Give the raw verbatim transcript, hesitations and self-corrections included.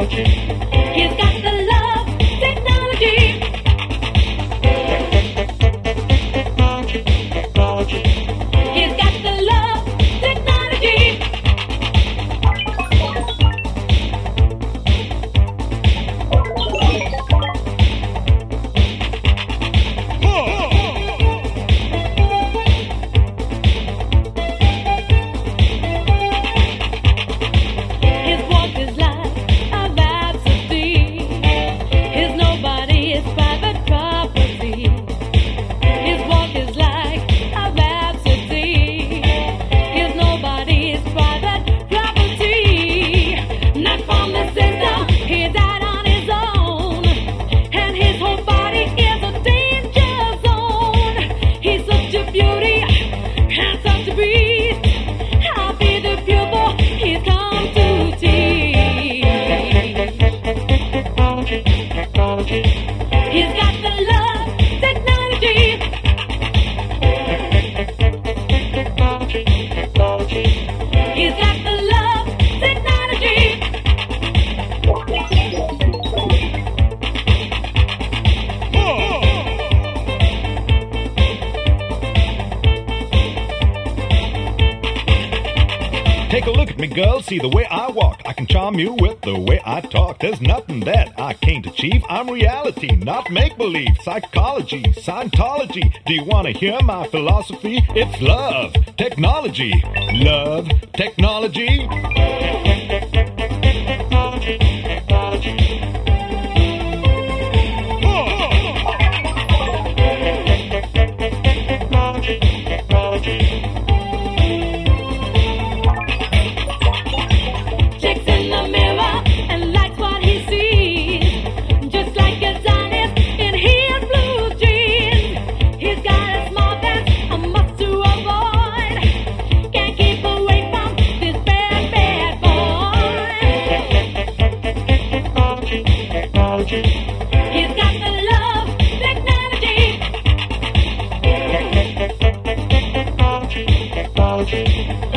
He's got the love technology. He's got the love technology. His walk is like a rhapsody. His nobody is private property. His walk is like a rhapsody. His nobody is private property. Not from the system, he died on his own. And his whole body is a danger zone. He's such a beauty and such a beast. I'll be the pupil he's come to teach. He's got the love technology. He's got the love technology. Take a look at me, girl, see the way I walk. I can charm you with the way I talk. There's nothing that I can't achieve. I'm reality, not make-believe. Psychology, Scientology. Do you want to hear my philosophy? It's love, technology. Love, technology. Checks in the mirror and likes what he sees. Just like a Zionist in his blue jeans. He's got a small dance, a must to avoid. Can't keep away from this bad, bad boy. He's got the love technology.